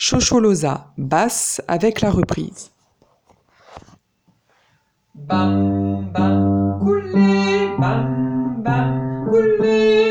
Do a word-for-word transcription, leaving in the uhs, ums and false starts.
Chocholoza, basse avec la reprise. Bam bam, coulé, bam bam, coulé.